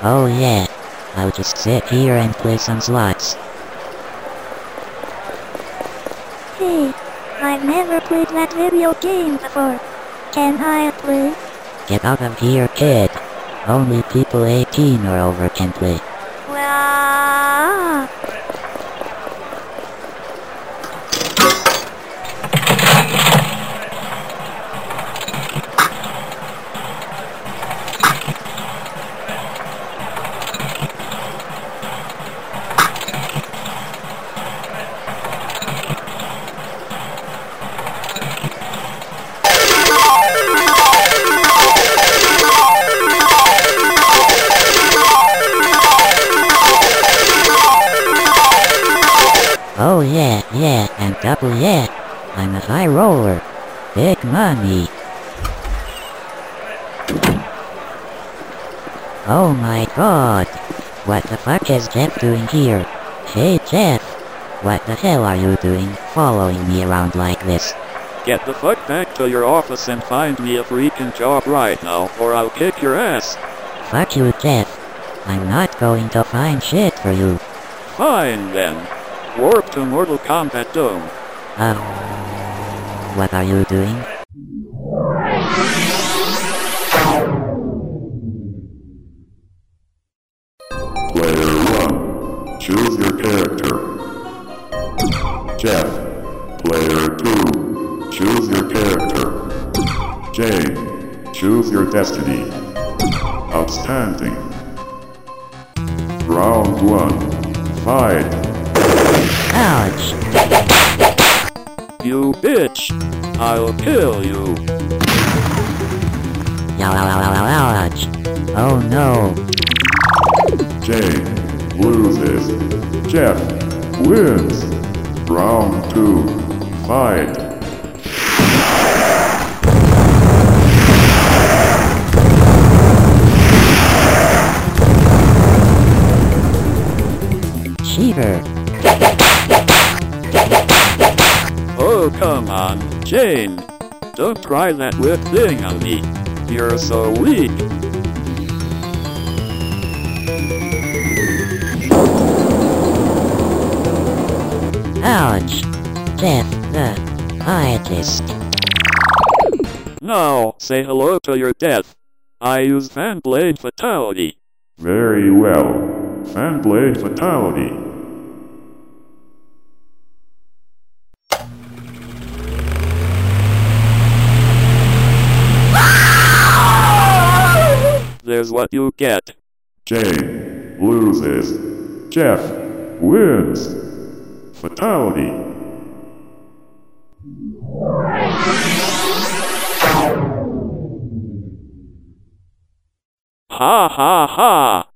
Oh yeah. I'll just sit here and play some slots. Hey, I've never played that video game before. Can I play? Get out of here, kid. Only people 18 or over can play. Well, Oh yeah, and double yeah. I'm a high roller. Big money. Oh my god. What the fuck is Jeff doing here? Hey Jeff. What the hell are you doing, following me around like this? Get the fuck back to your office and find me a freaking job right now, or I'll kick your ass. Fuck you, Jeff. I'm not going to find shit for you. Fine then. Warp to Mortal Kombat Dome. What are you doing? Player 1. Choose your character. Jeff. Player 2. Choose your character. Jane. Choose your destiny. Outstanding. Round 1. Fight. Ouch! You bitch! I'll kill you! Ouch! Oh no! Jane loses. Jeff wins. Round 2. Fight. Cheater! Oh come on, Jane! Don't try that whip thing on me. You're so weak. Ouch! Jeff, the scientist. Now, say hello to your death. I use Fanblade Fatality. Very well. Fanblade Fatality. There's what you get. Jane loses. Jeff wins. Fatality. Ha ha ha!